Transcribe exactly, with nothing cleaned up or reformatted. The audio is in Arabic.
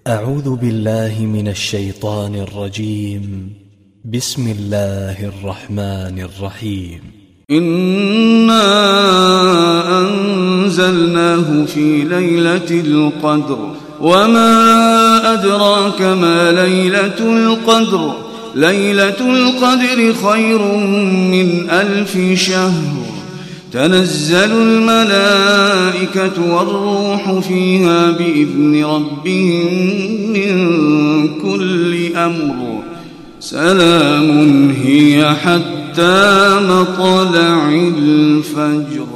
أعوذ بالله من الشيطان الرجيم. بسم الله الرحمن الرحيم. إنا أنزلناه في ليلة القدر وما أدراك ما ليلة القدر ليلة القدر خير من ألف شهر تنزل الملائكة والروح فيها بإذن ربهم من كل أمر سلام هي حتى مطلع الفجر.